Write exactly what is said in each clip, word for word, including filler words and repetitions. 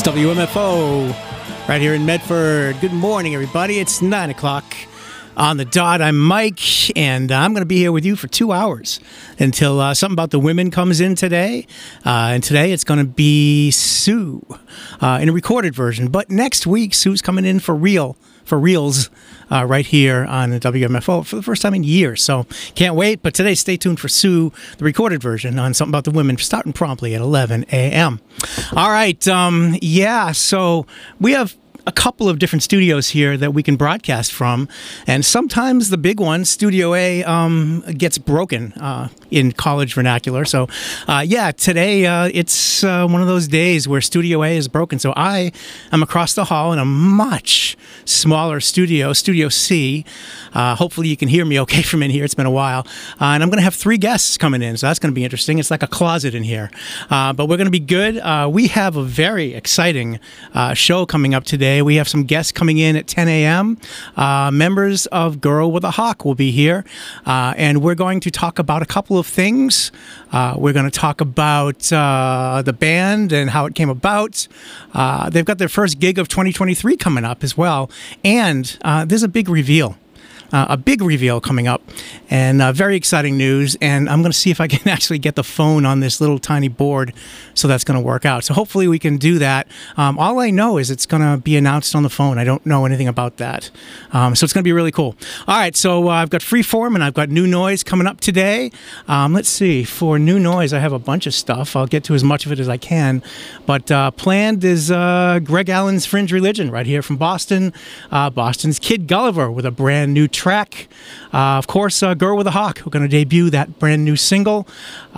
W M F O, right here in Medford. Good morning, everybody. It's nine o'clock on the dot. I'm Mike, and I'm going to be here with you for two hours until uh, something about the women comes in today. Uh, and today it's going to be Sue uh, in a recorded version. But next week, Sue's coming in for real, for reals, uh, right here on the W M F O for the first time in years. So can't wait. But today, stay tuned for Sue, the recorded version on Something About the Women, starting promptly at eleven a.m. All right. Um, yeah, so we have a couple of different studios here that we can broadcast from, and sometimes the big one, Studio A, um, gets broken uh, in college vernacular. So, uh, yeah, today uh, it's uh, one of those days where Studio A is broken. So I am across the hall in a much smaller studio, Studio C. Uh, hopefully you can hear me okay from in here. It's been a while. Uh, and I'm going to have three guests coming in, so that's going to be interesting. It's like a closet in here. Uh, but we're going to be good. Uh, we have a very exciting uh, show coming up today. We have some guests coming in at ten a.m. Uh, members of Girl with a Hawk will be here. Uh, and we're going to talk about a couple of things. Uh, we're going to talk about uh, the band and how it came about. Uh, they've got their first gig of twenty twenty-three coming up as well. And uh, there's a big reveal. Uh, a big reveal coming up, and uh, very exciting news, and I'm going to see if I can actually get the phone on this little tiny board, so that's going to work out. So hopefully we can do that. Um, all I know is it's going to be announced on the phone. I don't know anything about that. Um, so it's going to be really cool. All right, so uh, I've got Freeform, and I've got New Noise coming up today. Um, let's see. For New Noise, I have a bunch of stuff. I'll get to as much of it as I can. But uh, planned is uh, Greg Allen's Fringe Religion, right here from Boston. Uh, Boston's Kid Gulliver with a brand new track. Uh, of course, uh, Girl with a Hawk. We're going to debut that brand new single.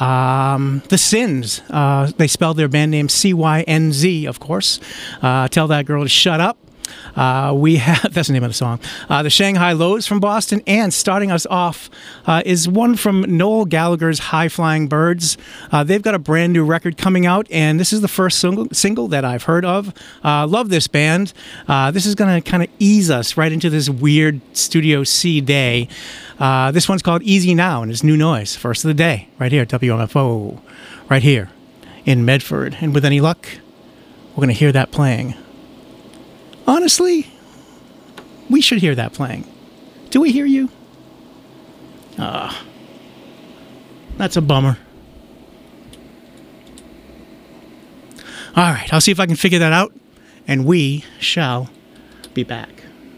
Um, the Sins. Uh, they spelled their band name C Y N Z, of course. Uh, tell that girl to shut up. Uh, we have, that's the name of the song, uh, the Shanghai Lows from Boston, and starting us off uh, is one from Noel Gallagher's High Flying Birds. Uh, they've got a brand new record coming out, and this is the first single, single that I've heard of. Uh, love this band. Uh, this is going to kind of ease us right into this weird Studio C day. Uh, this one's called Easy Now, and it's New Noise, first of the day, right here at W M F O, right here in Medford. And with any luck, we're going to hear that playing. Honestly, we should hear that playing. Do we hear you? Ah, uh, that's a bummer. All right, I'll see if I can figure that out, and we shall be back.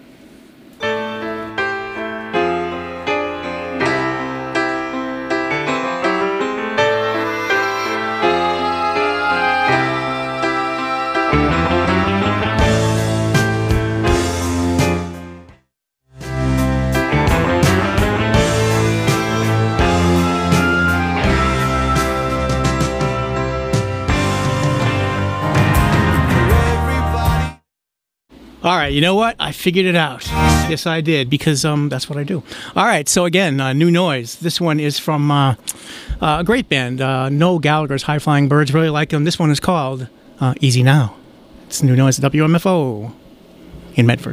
All right, you know what? I figured it out. Yes, I did, because um, that's what I do. All right, so again, uh, New Noise. This one is from uh, uh, a great band, uh, Noel Gallagher's High Flying Birds. Really like them. This one is called uh, Easy Now. It's New Noise at W M F O in Medford.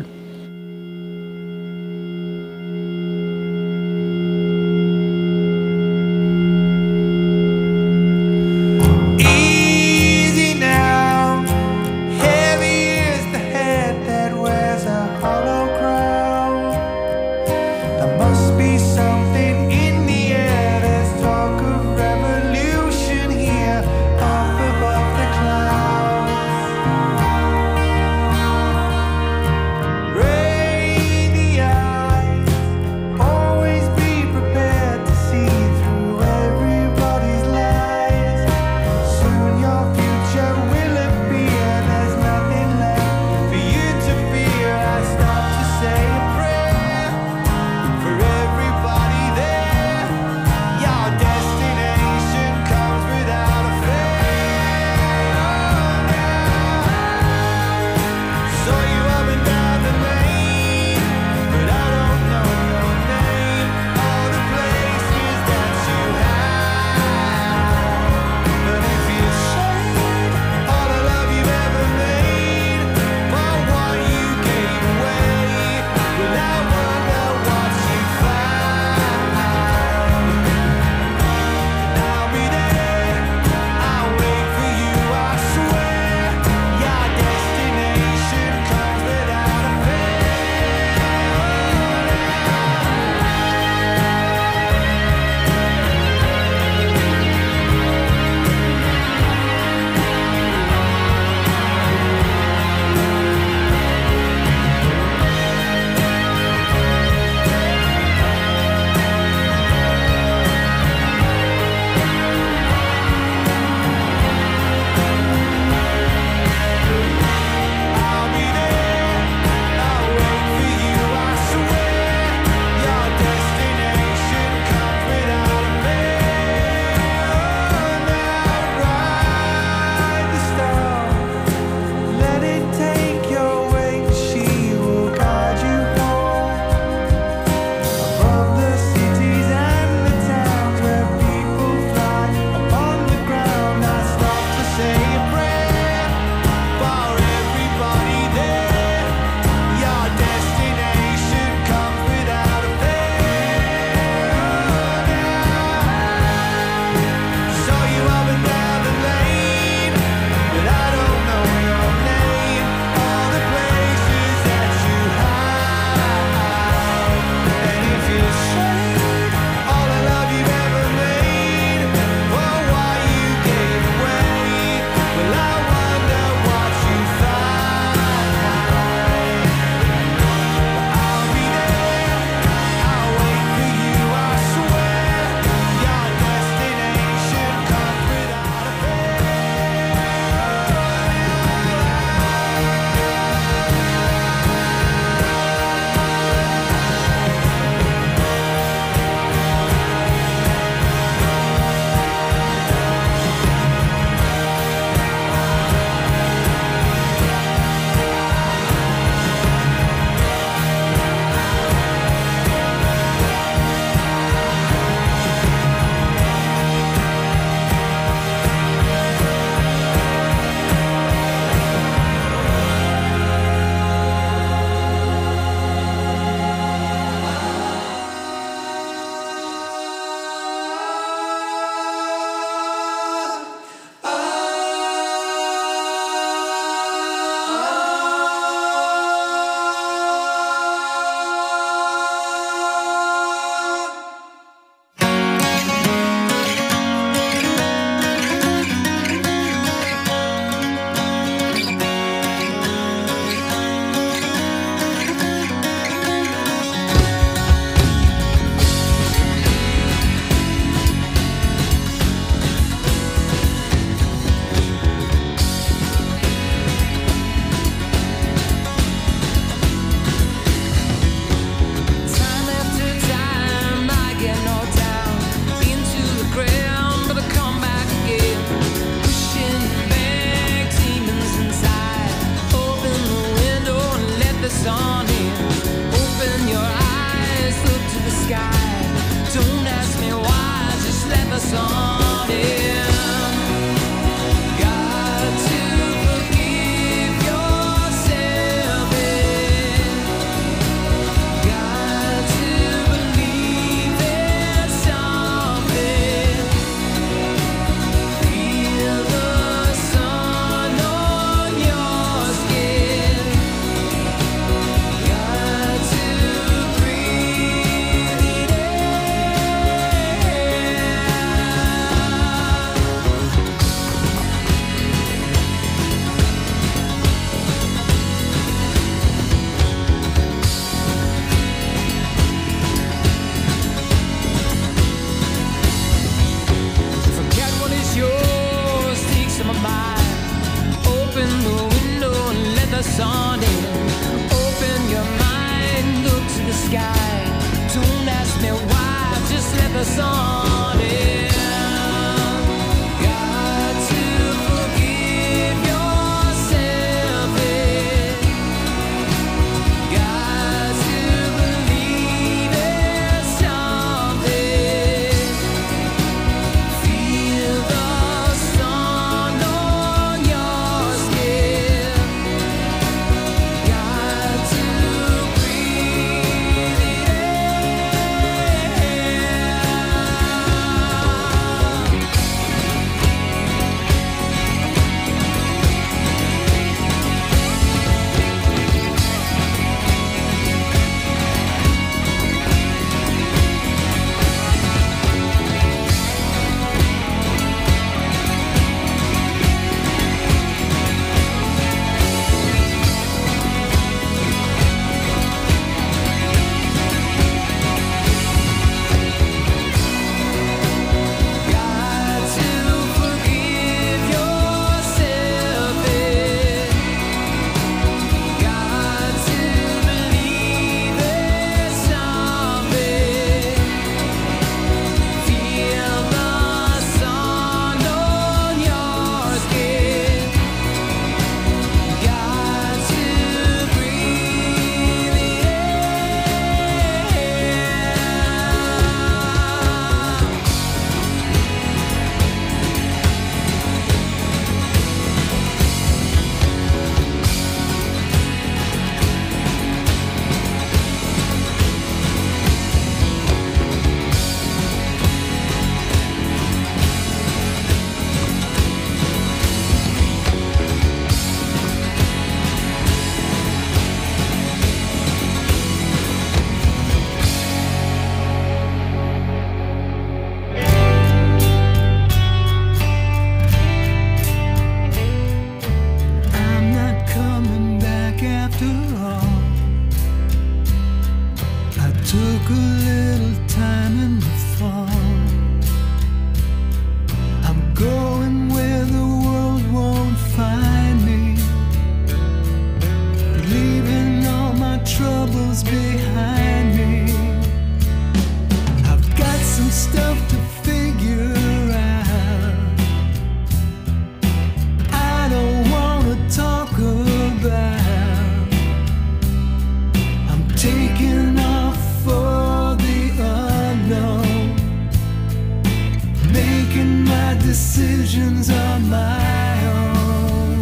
decisions on my own.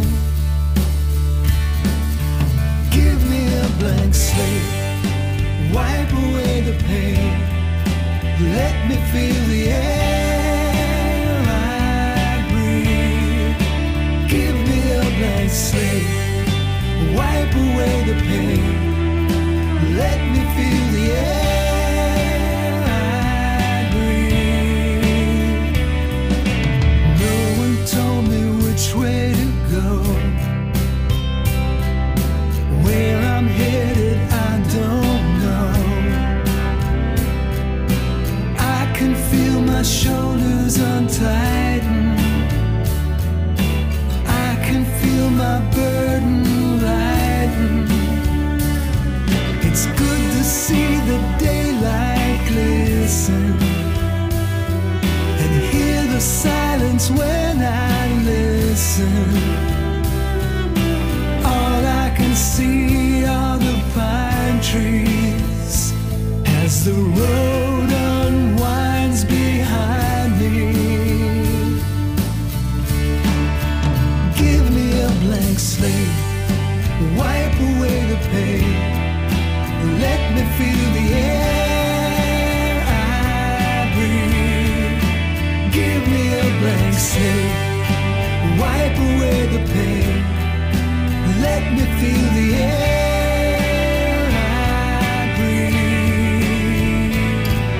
Give me a blank slate, wipe away the pain, let me feel the air I breathe. Give me a blank slate, wipe away the pain, let me feel the air I breathe. No one told me which way to go, where I'm headed I don't know. I can feel my shoulders untighten, I can feel my burden lighten. It's good to see the daylight glisten and hear the silence when I listen. All I can see are the pine trees as the road unwinds behind me. Give me a blank slate, wipe away the pain, let me feel the air I breathe. Give me a blank slate, wipe away the pain, let me feel the air I breathe.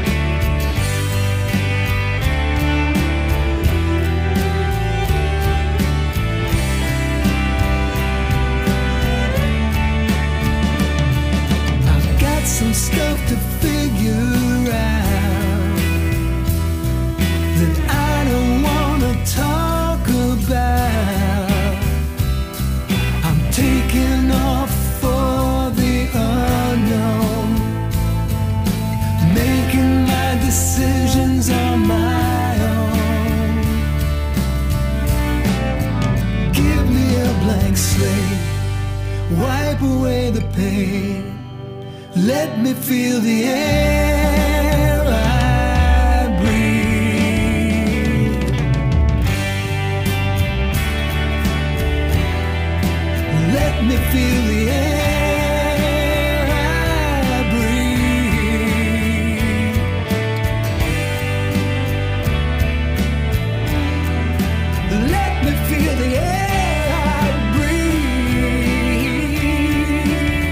I've got some stuff to figure out that I don't wanna talk about. I'm taking off for the unknown, making my decisions on my own. Give me a blank slate, wipe away the pain, let me feel the air I breathe. Let me feel the air I breathe. Let me feel the air I breathe.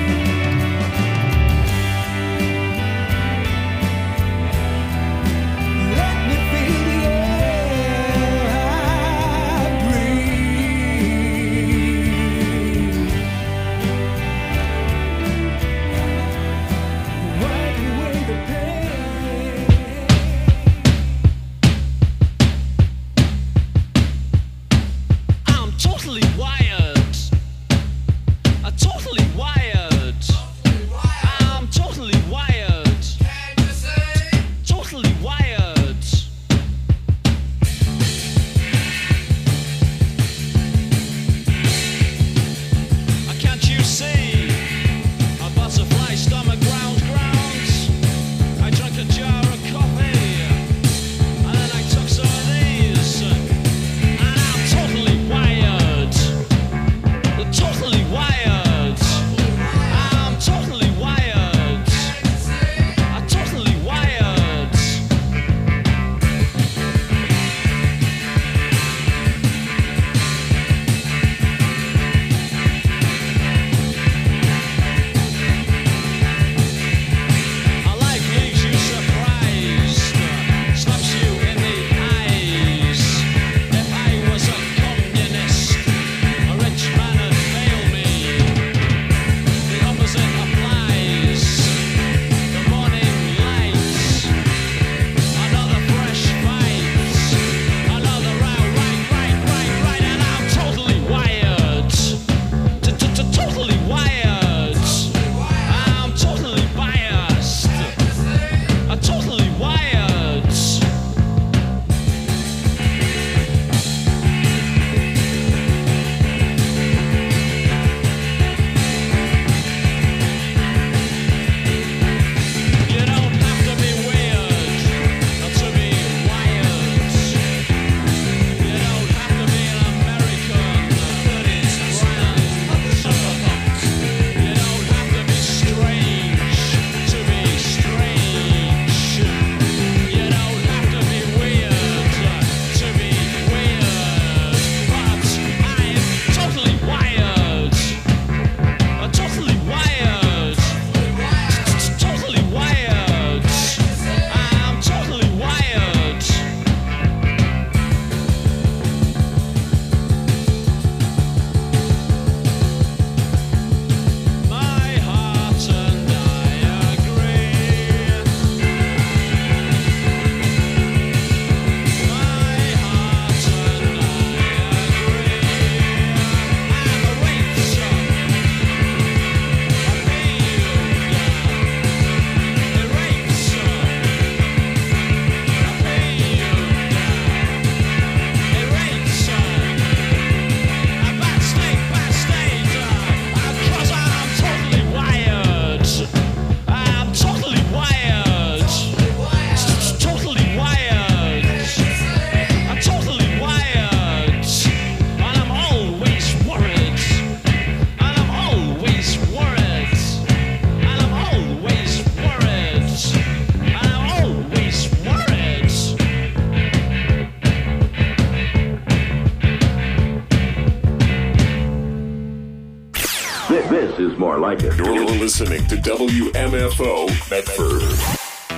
Let me feel the air I breathe. You're listening to W M F O Medford.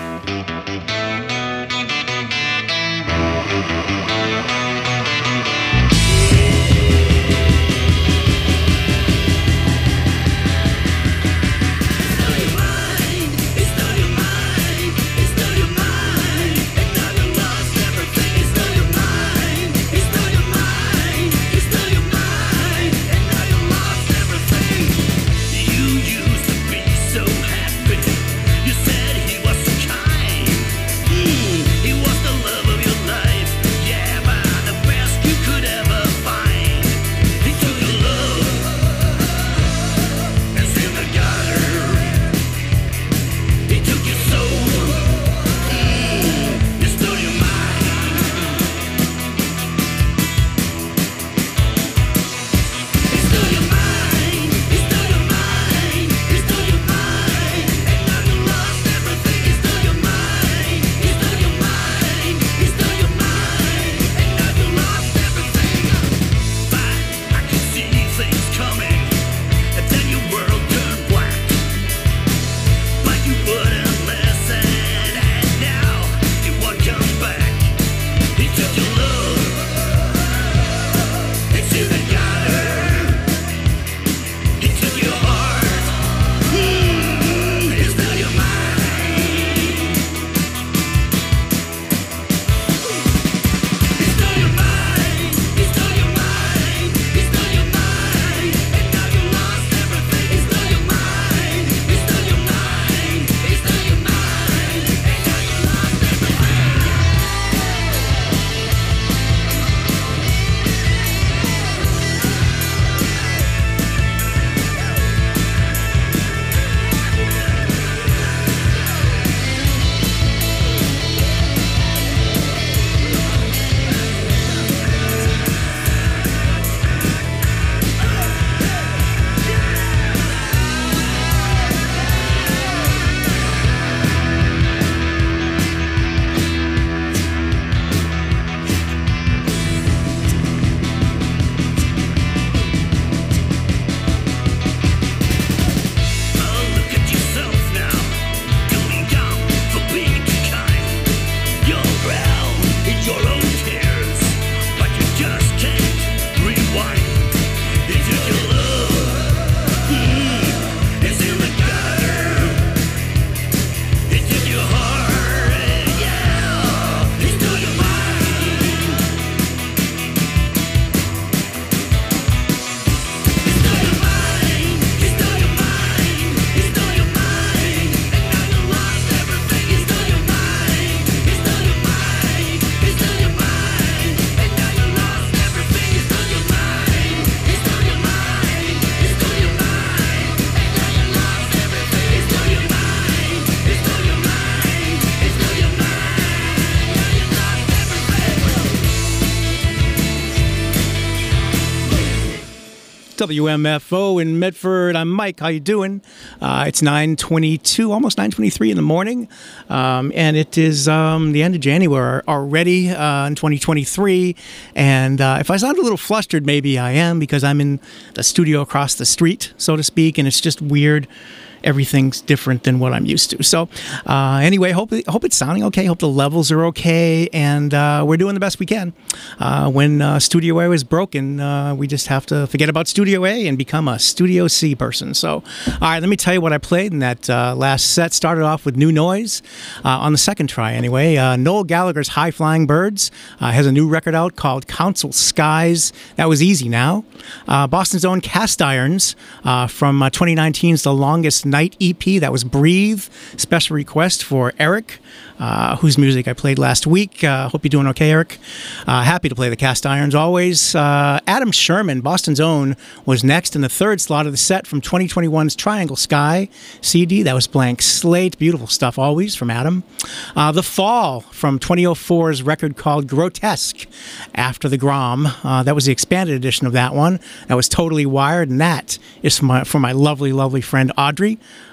W M F O in Medford. I'm Mike. How you doing? Uh, it's nine twenty-two, almost nine twenty-three in the morning, um, and it is um, the end of January already uh, in twenty twenty-three. And uh, if I sound a little flustered, maybe I am because I'm in the studio across the street, so to speak, and it's just weird. Everything's different than what I'm used to. So uh, anyway, hope hope it's sounding okay. Hope the levels are okay, and uh, we're doing the best we can. Uh, when uh, Studio A is broken, uh, we just have to forget about Studio A and become a Studio C person. So, all right, let me tell you what I played in that uh, last set. Started off with New Noise uh, on the second try. Anyway, uh, Noel Gallagher's High Flying Birds uh, has a new record out called Council Skies. That was easy now. Uh, Boston's own Cast Irons uh, from uh, twenty nineteen's The Longest Night E P. That was Breathe. Special request for Eric, uh, whose music I played last week. Uh, hope you're doing okay, Eric. Uh, happy to play the Cast Irons always. Uh, Adam Sherman, Boston's own, was next in the third slot of the set from twenty twenty-one's Triangle Sky C D. That was Blank Slate. Beautiful stuff always from Adam. Uh, the Fall from twenty oh four's record called Grotesque After the Grom. Uh, that was the expanded edition of that one. That was Totally Wired, and that is for my, for my lovely, lovely friend Audrey.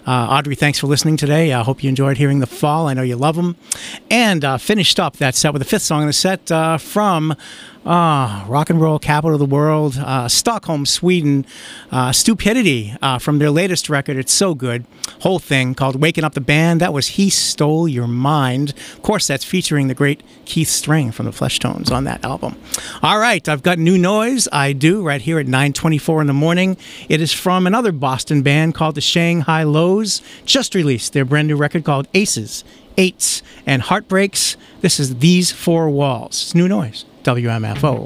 Uh, Audrey, thanks for listening today. I hope you enjoyed hearing The Fall. I know you love them. And uh, finished up that set with the fifth song in the set uh, from uh, rock and roll capital of the world, uh, Stockholm, Sweden, uh, Stupidity uh, from their latest record. It's so good. Whole thing called Waking Up the Band. That was He Stole Your Mind. Of course, that's featuring the great Keith String from the Fleshtones on that album. All right, I've got new noise. I do, right here at nine twenty-four in the morning. It is from another Boston band called the Shanghai Lows. Just released their brand new record called Aces, Eights, and Heartbreaks. This is These Four Walls. It's new noise. W M F O.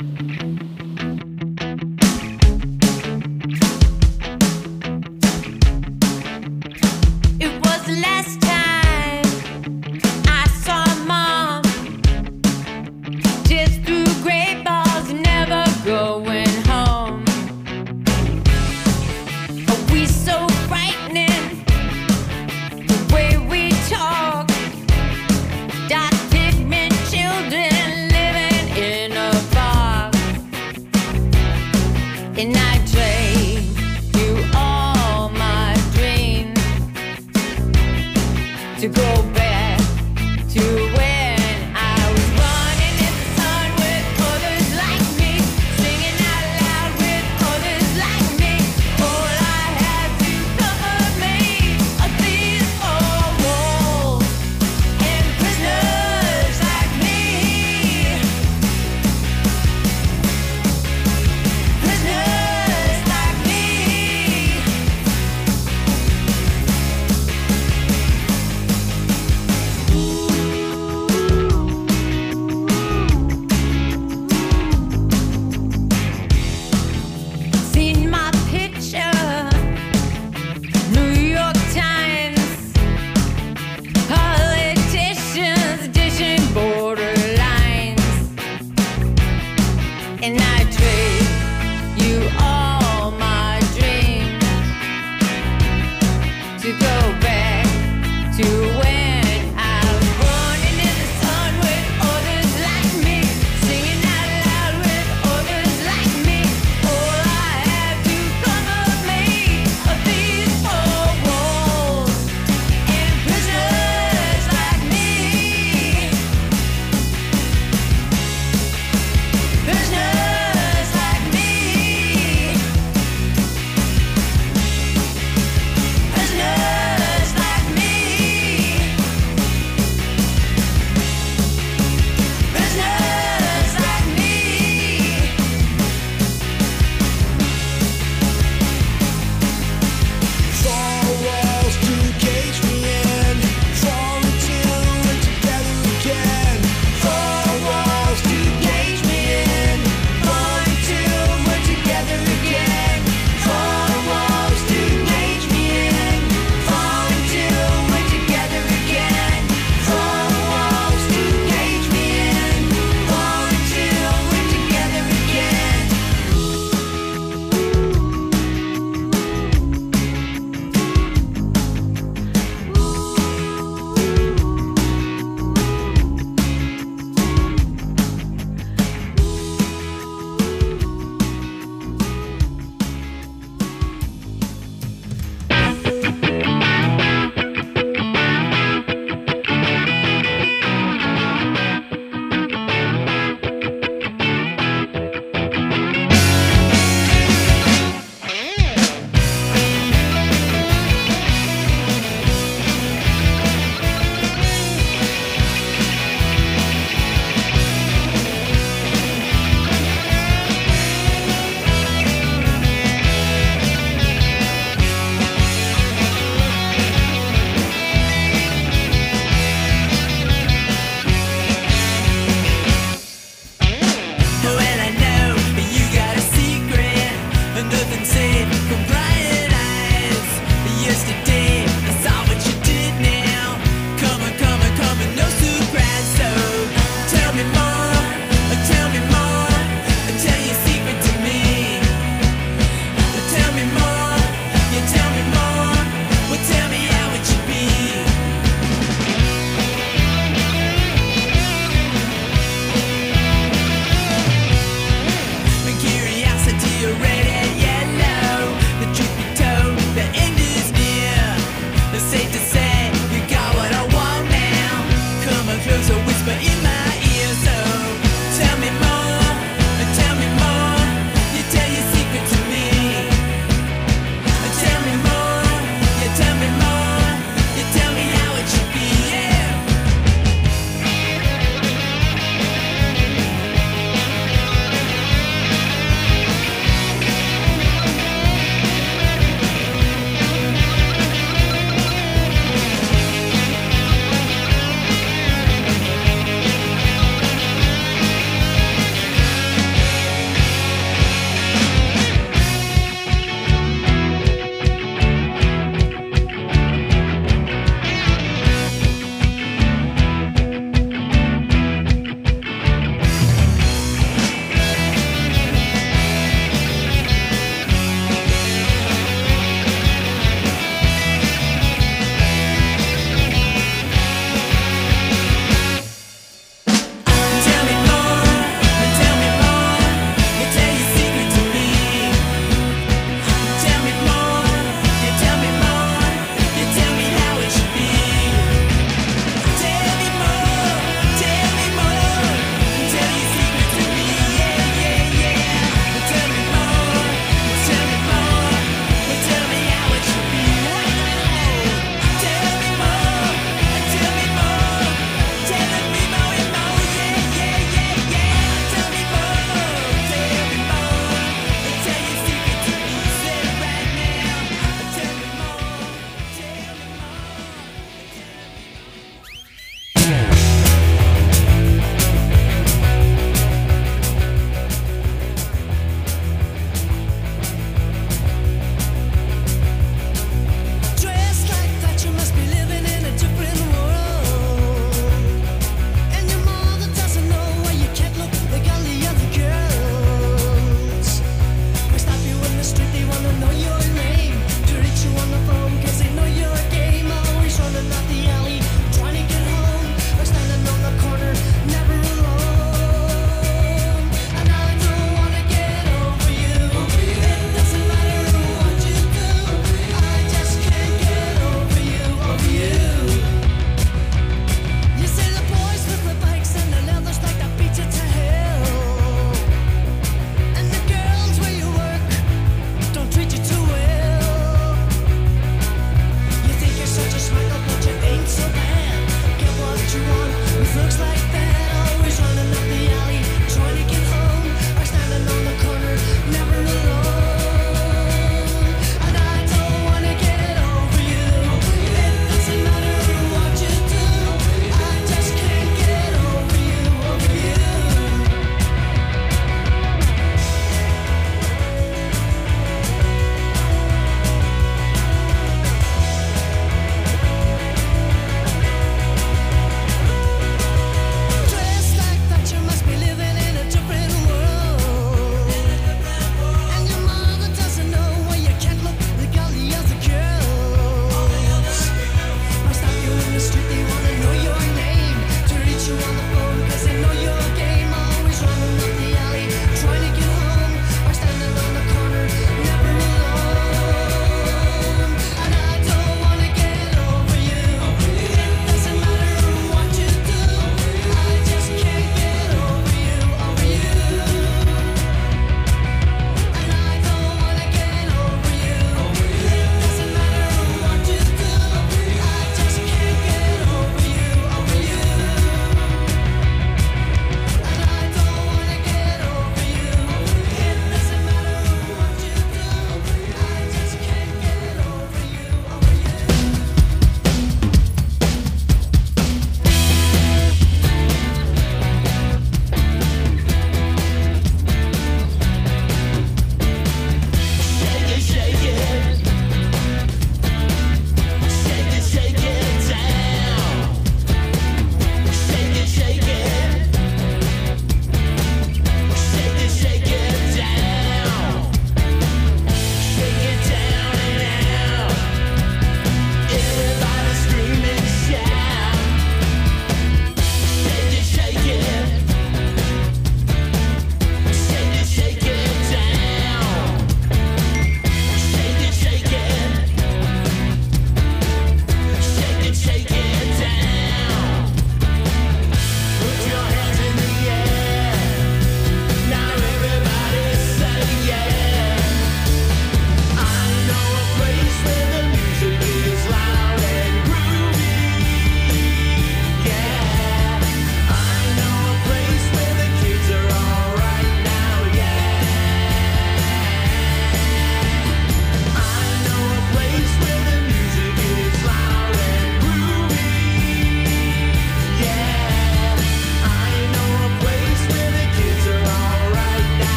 It was the last time I saw Mom, just through great balls, never going home. Are we so frightening, the way we talk? Dot pigment children living in a box. And I trade you all my dreams to go back to when I was running in the sun with others like me, singing out loud with others like me. All I had to cover me are these four walls and prisoners like me. Prisoners like me.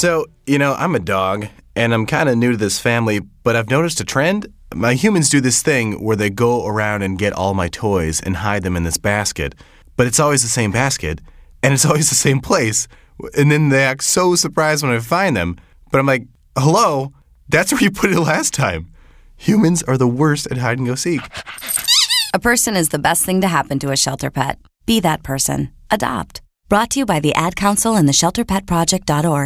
So, you know, I'm a dog, and I'm kind of new to this family, but I've noticed a trend. My humans do this thing where they go around and get all my toys and hide them in this basket, but it's always the same basket, and it's always the same place, and then they act so surprised when I find them, but I'm like, hello, that's where you put it last time. Humans are the worst at hide and go seek. A person is the best thing to happen to a shelter pet. Be that person. Adopt. Brought to you by the Ad Council and the shelter pet project dot org.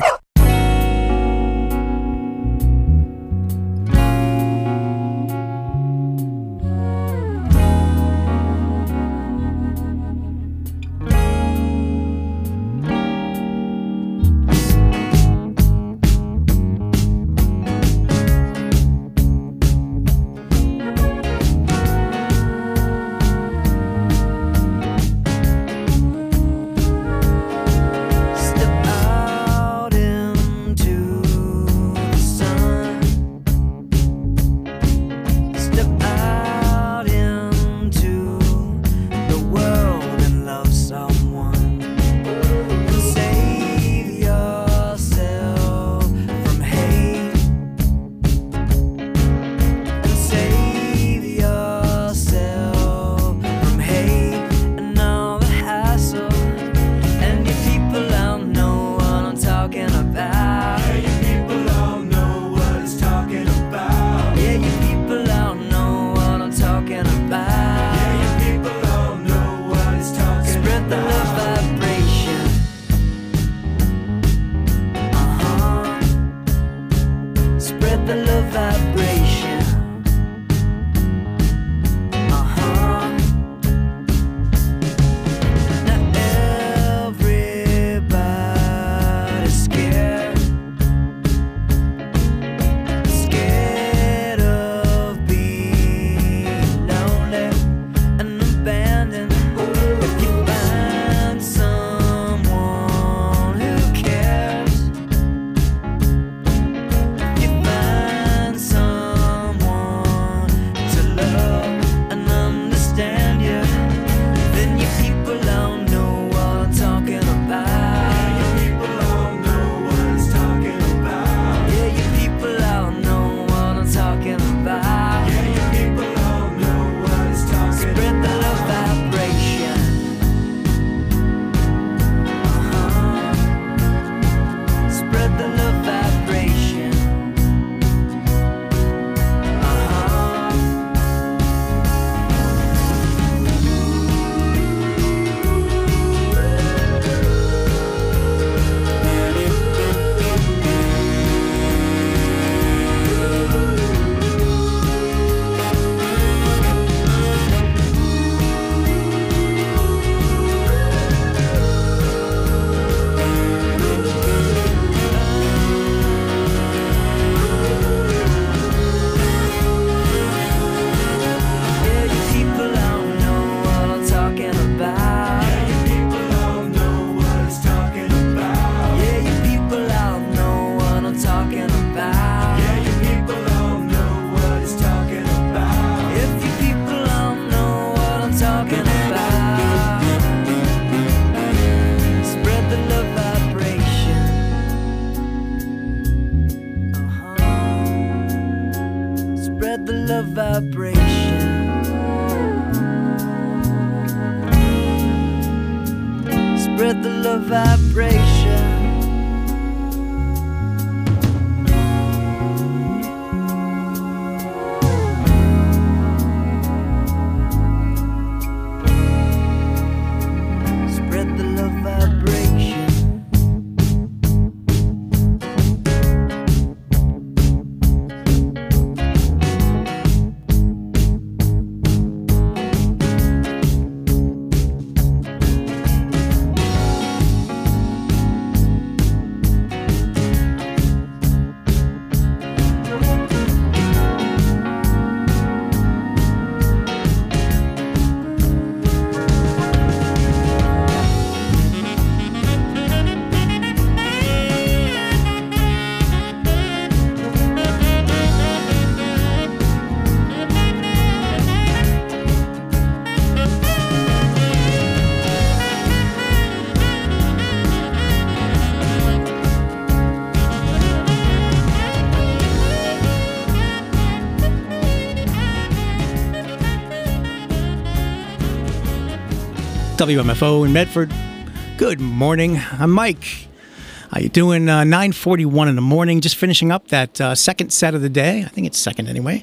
Spread the love vibration. Spread the love vibration. W M F O in Medford. Good morning. I'm Mike. How you doing? Uh, nine forty-one in the morning. Just finishing up that uh, second set of the day. I think it's second anyway.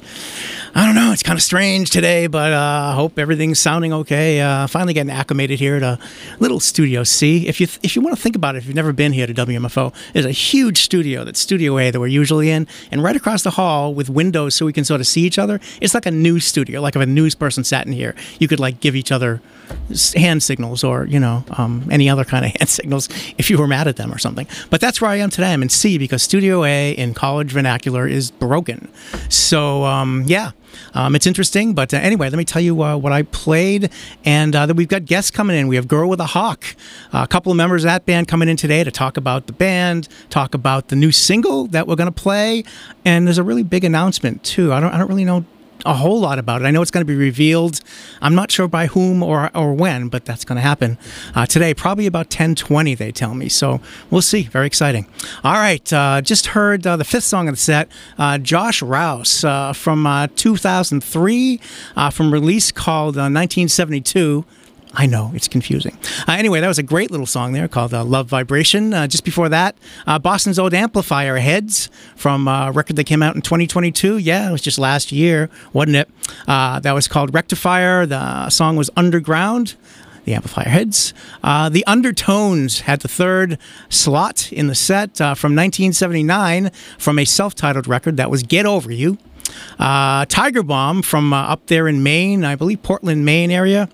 I don't know. It's kind of strange today, but uh, I hope everything's sounding okay. Uh, finally getting acclimated here at a little Studio C. If you th- if you want to think about it, if you've never been here to W M F O, there's a huge studio, that's Studio A, that we're usually in, and right across the hall with windows so we can sort of see each other. It's like a news studio. Like if a news person sat in here, you could like give each other hand signals or, you know, um, any other kind of hand signals if you were mad at them or something. But that's where I am today. I'm in C because Studio A in college vernacular is broken. So, um, yeah. Um, it's interesting, but uh, anyway, let me tell you uh, what I played, and uh, that we've got guests coming in. We have Girl with a Hawk, uh, a couple of members of that band coming in today to talk about the band, talk about the new single that we're going to play, and there's a really big announcement too. I don't, I don't really know a whole lot about it. I know it's going to be revealed. I'm not sure by whom or or when, but that's going to happen uh, today, probably about ten twenty, they tell me. So we'll see. Very exciting. All right. Uh, just heard uh, the fifth song of the set, uh, Josh Rouse uh, from uh, two thousand three, uh, from release called uh, nineteen seventy-two. I know, it's confusing. Uh, anyway, that was a great little song there called uh, Love Vibration. Uh, just before that, uh, Boston's Old Amplifier, Heads, from a record that came out in twenty twenty-two. Yeah, it was just last year, wasn't it? Uh, that was called Rectifier. The song was Underground. The Amplifier Heads. Uh, the Undertones had the third slot in the set uh, from nineteen seventy-nine from a self-titled record that was Get Over You. Uh, Tiger Bomb from uh, up there in Maine, I believe Portland, Maine area.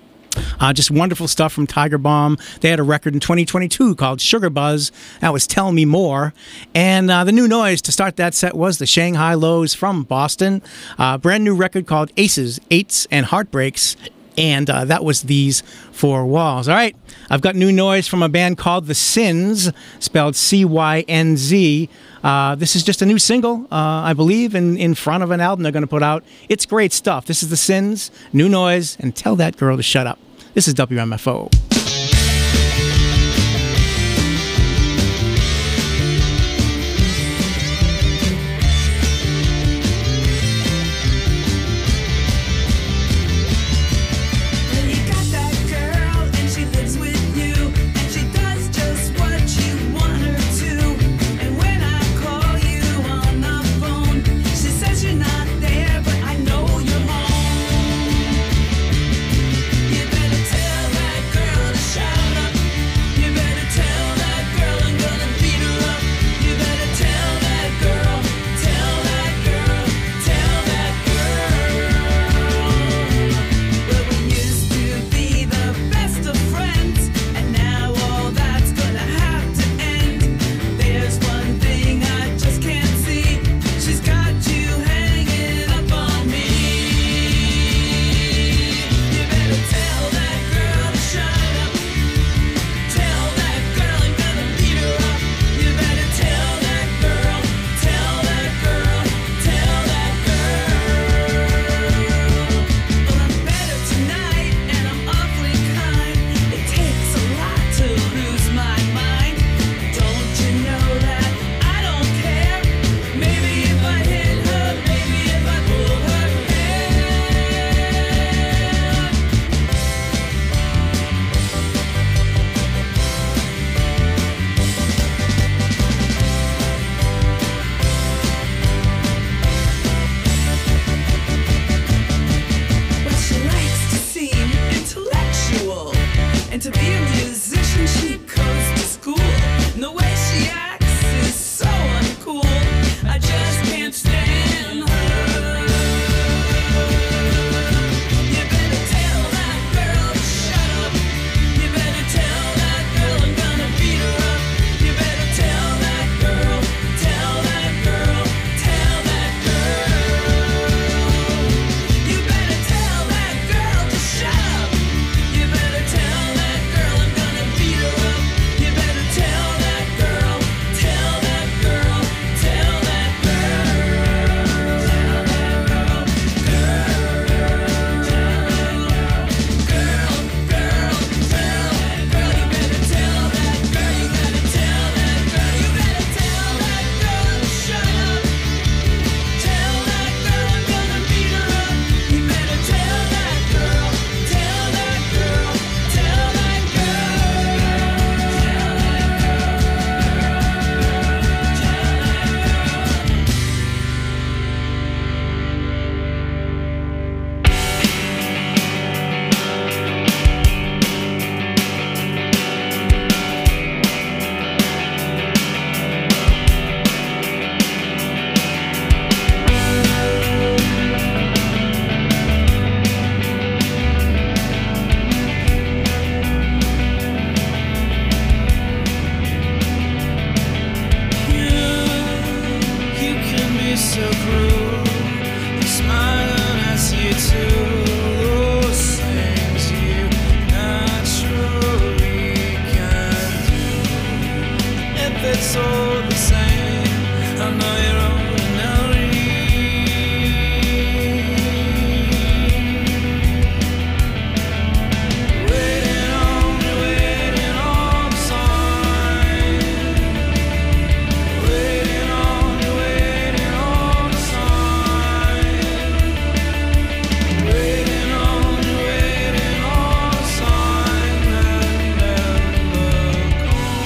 Uh, just wonderful stuff from Tiger Bomb. They had a record in twenty twenty-two called Sugar Buzz. That was Tell Me More. And uh, the new noise to start that set was the Shanghai Lows from Boston. Uh, brand new record called Aces, Eights, and Heartbreaks. And uh, that was These Four Walls. All right, I've got new noise from a band called The Cynz, spelled C Y N Z. Uh, this is just a new single, uh, I believe, in, in front of an album they're going to put out. It's great stuff. This is The Cynz, new noise, and Tell That Girl to Shut Up. This is W M F O. Girl, effects all the same. I know you're ordinary. Waiting on you, waiting on a sign. Waiting on you, waiting on a sign. Waiting on you, waiting on a sign that never comes.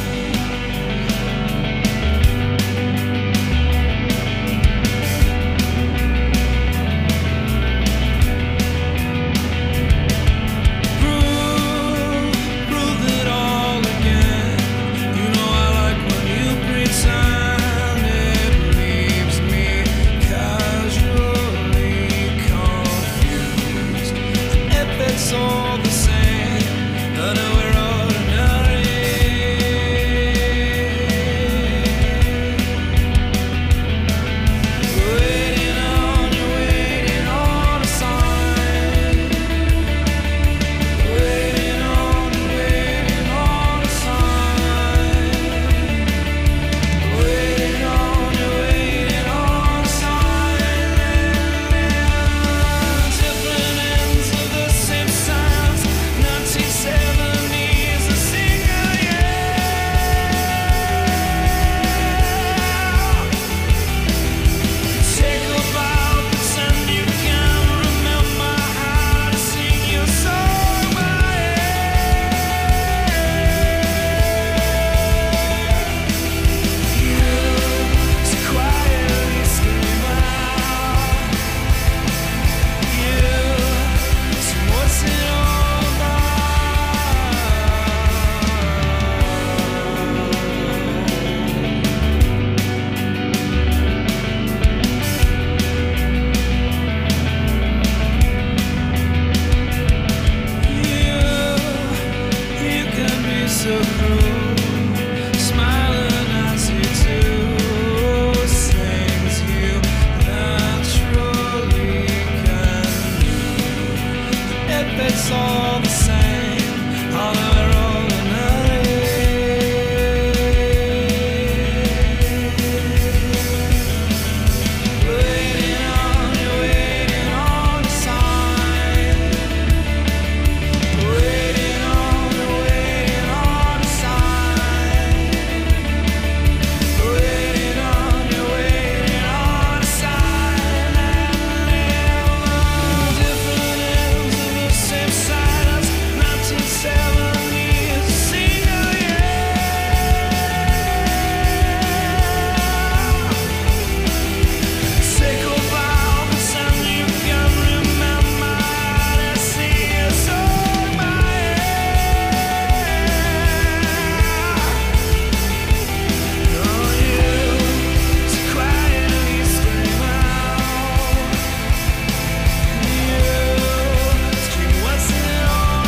Prove, prove it all again. You know I like when you pretend. It leaves me casually confused. If it's all the same, I know we're ordinary. Waiting on you, waiting on a sign. Waiting on you, waiting on a sign. Waiting on you, waiting on a sign. Different ends of the same signs. nineteen seventies, a single year. Take a bow, pretend you can remember how to sing your song by you. To quietly scream out. You, so what's it all You, you can be so cruel, smiling as you do, things you naturally can do. If it's all the same, I'll never Waiting on you, waiting on a sign. Waiting on you, waiting on a sign. Waiting on you, waiting on a sign. Different ends of the same silence. nineteen seventies, a single year. Say goodbye, pretend you can remember how to sing your song by Oh, you, to quietly scream out. You, scream, what's it all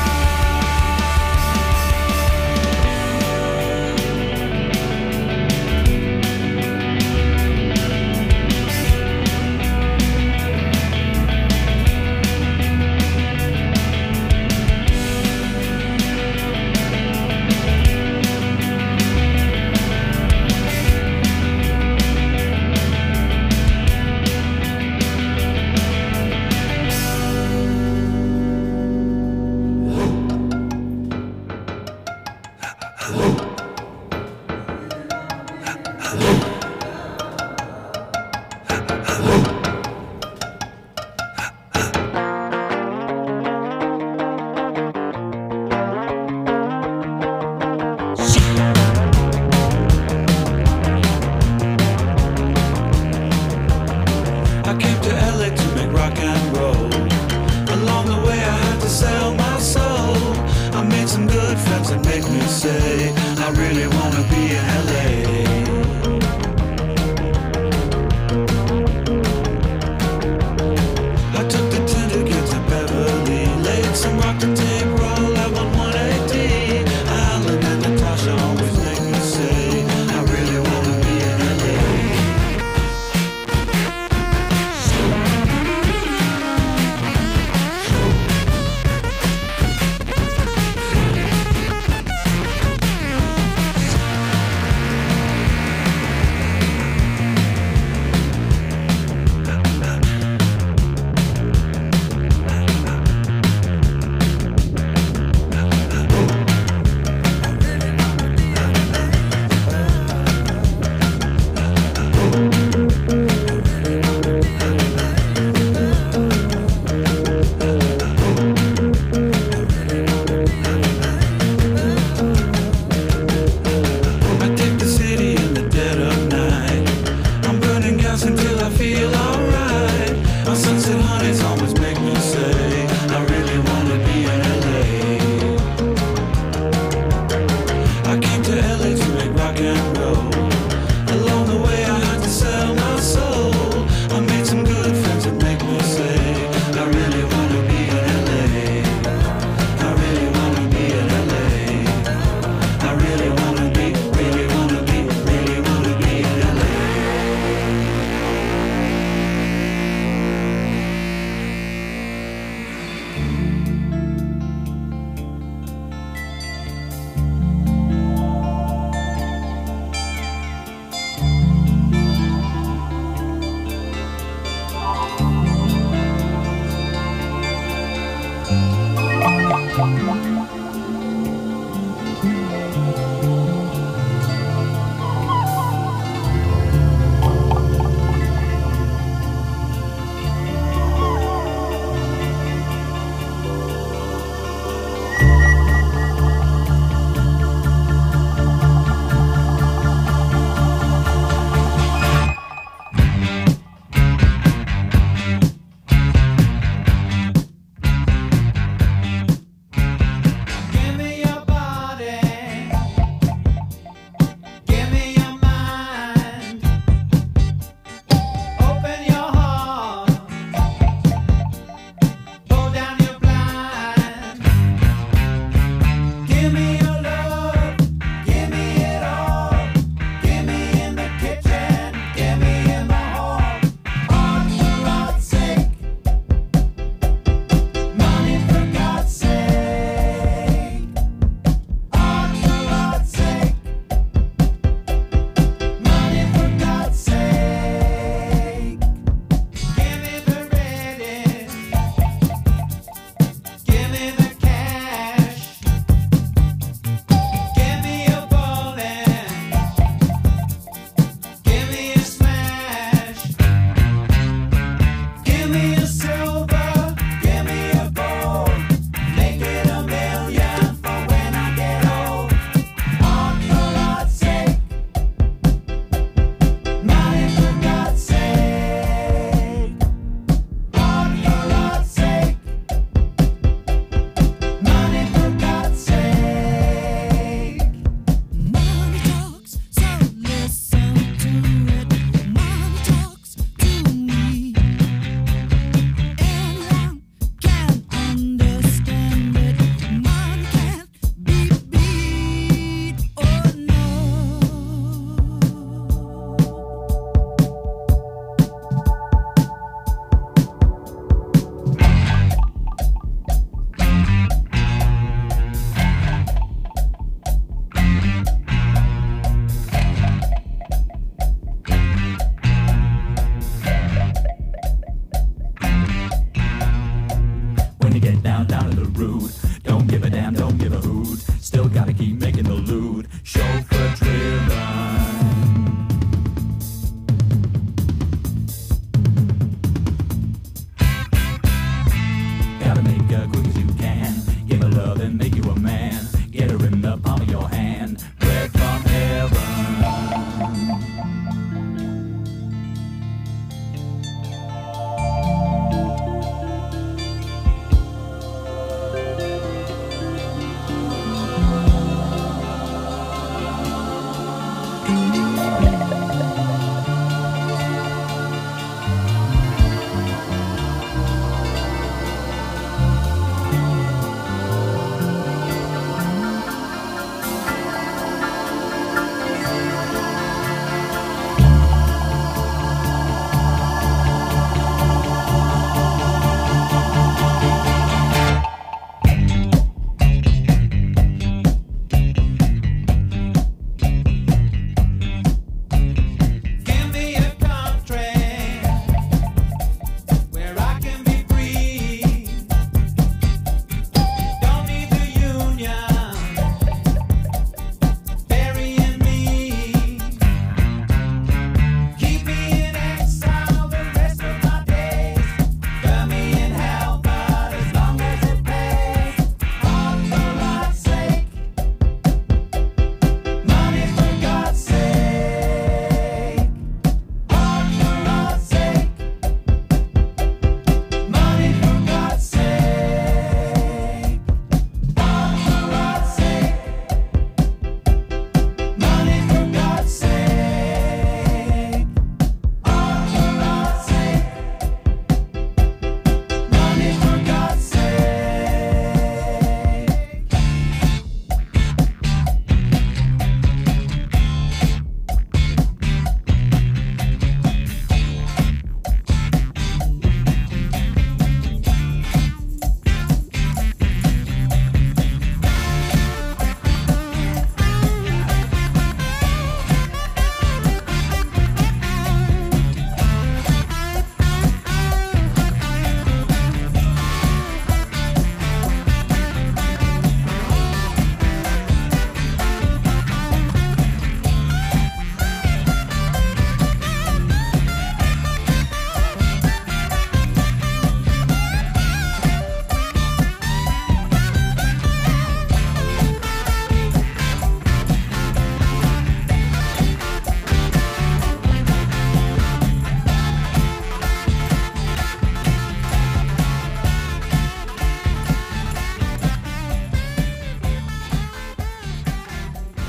I came to L A to make rock and roll. Along the way I had to sell my soul. I made some good friends that make me say I really wanna be in L A. I took the ten to get to Beverly, laid some rock to tape, roll out on one eighty. Alan and Natasha always make me say I really wanna be in L A. and roll. Along the way I had to sell my soul. I made some good friends that make me say, I really wanna be in L A. I really wanna be in L A. I really wanna be, really wanna be, really wanna be in L A.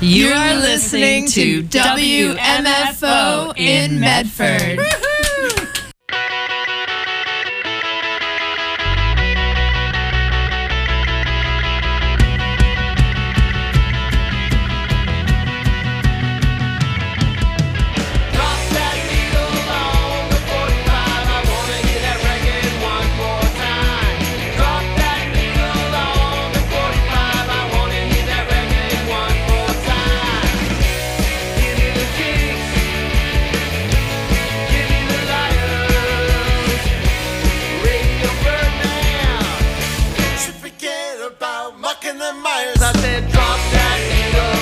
You are listening to W M F O in Medford.